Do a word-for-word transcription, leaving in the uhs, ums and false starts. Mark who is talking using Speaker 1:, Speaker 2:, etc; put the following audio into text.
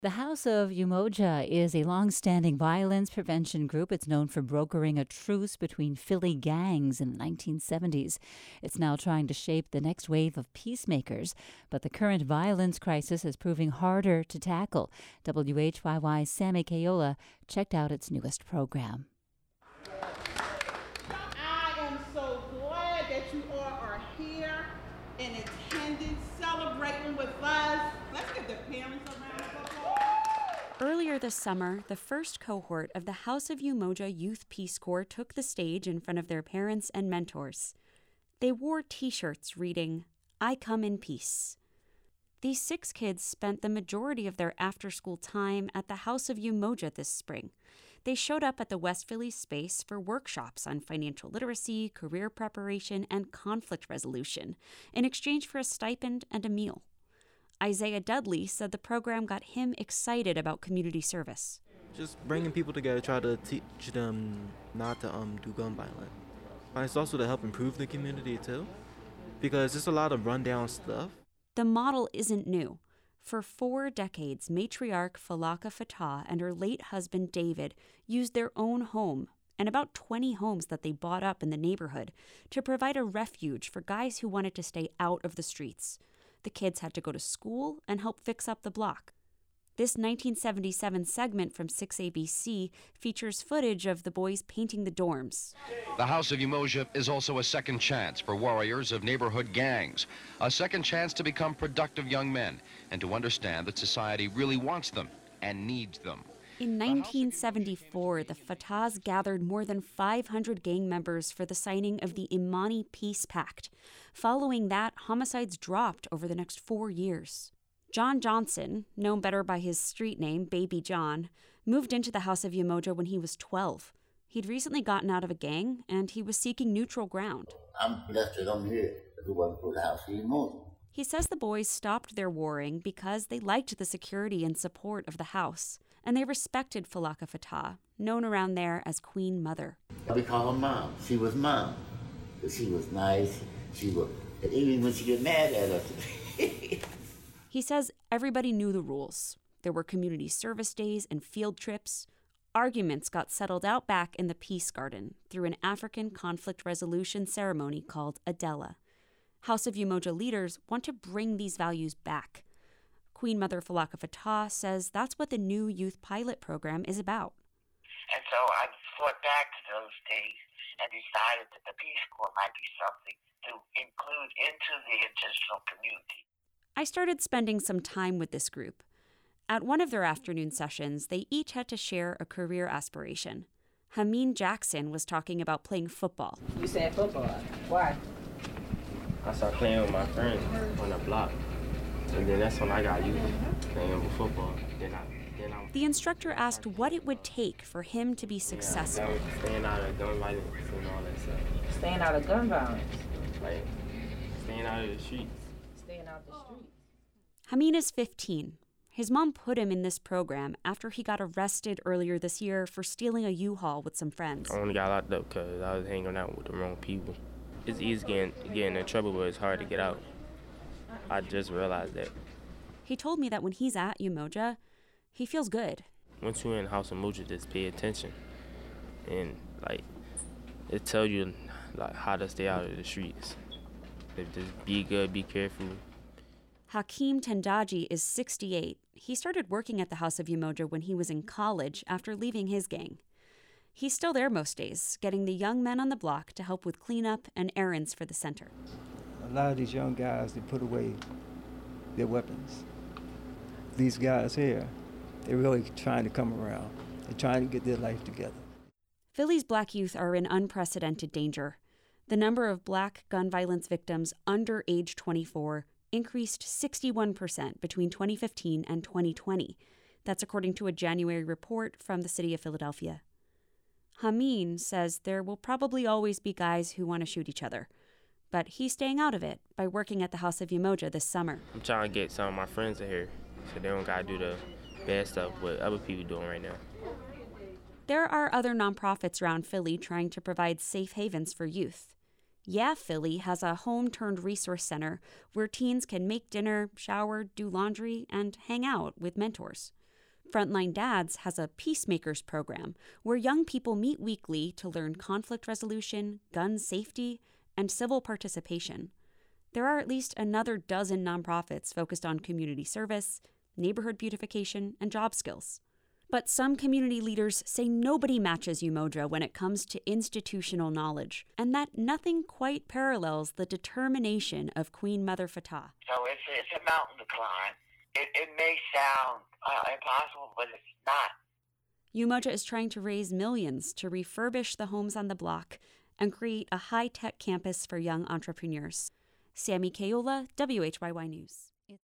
Speaker 1: The House of Umoja is a long-standing violence prevention group. It's known for brokering a truce between Philly gangs in the nineteen seventies. It's now trying to shape the next wave of peacemakers, but the current violence crisis is proving harder to tackle. W H Y Y's Sammy Kayola checked out its newest program.
Speaker 2: I am so glad that you all are here in attendance, celebrating with us. Let's give the parents a round of applause.
Speaker 3: Earlier this summer, the first cohort of the House of Umoja Youth Peace Corps took the stage in front of their parents and mentors. They wore T-shirts reading, "I come in peace." These six kids spent the majority of their after-school time at the House of Umoja this spring. They showed up at the West Philly space for workshops on financial literacy, career preparation, and conflict resolution in exchange for a stipend and a meal. Isaiah Dudley said the program got him excited about community service.
Speaker 4: Just bringing people together, try to teach them not to um, do gun violence. And it's also to help improve the community, too, because there's a lot of rundown stuff.
Speaker 3: The model isn't new. For four decades, matriarch Falaka Fatah and her late husband David used their own home and about twenty homes that they bought up in the neighborhood to provide a refuge for guys who wanted to stay out of the streets. The kids had to go to school and help fix up the block. This nineteen seventy-seven segment from six A B C features footage of the boys painting the dorms.
Speaker 5: The House of Umoja is also a second chance for warriors of neighborhood gangs, a second chance to become productive young men and to understand that society really wants them and needs them.
Speaker 3: In nineteen seventy-four, the Fatahs gathered more than five hundred gang members for the signing of the Imani Peace Pact. Following that, homicides dropped over the next four years. John Johnson, known better by his street name, Baby John, moved into the House of Umoja when he was twelve. He'd recently gotten out of a gang, and he was seeking neutral ground.
Speaker 6: I'm blessed that I'm here. If it wasn't for the House of Umoja.
Speaker 3: He says the boys stopped their warring because they liked the security and support of the house, and they respected Falaka Fatah, known around there as Queen Mother.
Speaker 6: We call her Mom. She was Mom. She was nice. She was, and even when she get mad at us.
Speaker 3: He says everybody knew the rules. There were community service days and field trips. Arguments got settled out back in the Peace Garden through an African conflict resolution ceremony called Adela. House of Umoja leaders want to bring these values back. Queen Mother Falaka Fatah says that's what the new youth pilot program is about.
Speaker 7: And so I thought back to those days and decided that the Peace Corps might be something to include into the intentional community.
Speaker 3: I started spending some time with this group. At one of their afternoon sessions, they each had to share a career aspiration. Hameen Jackson was talking about playing football.
Speaker 8: You said football. Why?
Speaker 9: I started playing with my friends on the block. And then that's when I got used playing with football. Then I, then I,
Speaker 3: the instructor asked what it would take for him to be successful.
Speaker 9: Yeah, staying out of gun violence and all that stuff.
Speaker 8: Staying out of gun violence?
Speaker 9: Like, staying out of the streets.
Speaker 8: Staying out the streets.
Speaker 3: Hameen is fifteen. His mom put him in this program after he got arrested earlier this year for stealing a U-Haul with some friends.
Speaker 9: I only got locked up because I was hanging out with the wrong people. It's easy getting, getting in trouble, but it's hard to get out. I just realized that.
Speaker 3: He told me that when he's at Umoja, he feels good.
Speaker 9: Once you're in House of Umoja, just pay attention. And, like, it tells you, like, how to stay out of the streets. Just be good, be careful.
Speaker 3: Hakeem Tendaji is sixty-eight. He started working at the House of Umoja when he was in college after leaving his gang. He's still there most days, getting the young men on the block to help with cleanup and errands for the center.
Speaker 10: A lot of these young guys, they put away their weapons. These guys here, they're really trying to come around. They're trying to get their life together.
Speaker 3: Philly's black youth are in unprecedented danger. The number of black gun violence victims under age twenty-four increased sixty-one percent between twenty fifteen and twenty twenty. That's according to a January report from the city of Philadelphia. Hameen says there will probably always be guys who want to shoot each other, but he's staying out of it by working at the House of Umoja this summer.
Speaker 9: I'm trying to get some of my friends in here so they don't gotta do the bad stuff what other people doing right now.
Speaker 3: There are other nonprofits around Philly trying to provide safe havens for youth. Yeah Philly has a home-turned resource center where teens can make dinner, shower, do laundry, and hang out with mentors. Frontline Dads has a Peacemakers program where young people meet weekly to learn conflict resolution, gun safety, and civil participation. There are at least another dozen nonprofits focused on community service, neighborhood beautification, and job skills. But some community leaders say nobody matches Umoja when it comes to institutional knowledge, and that nothing quite parallels the determination of Queen Mother Fatah.
Speaker 7: So it's, it's a mountain to climb. It, it may sound uh, impossible, but it's not.
Speaker 3: Umoja is trying to raise millions to refurbish the homes on the block and create a high-tech campus for young entrepreneurs. Sammy Kayola, W H Y Y News.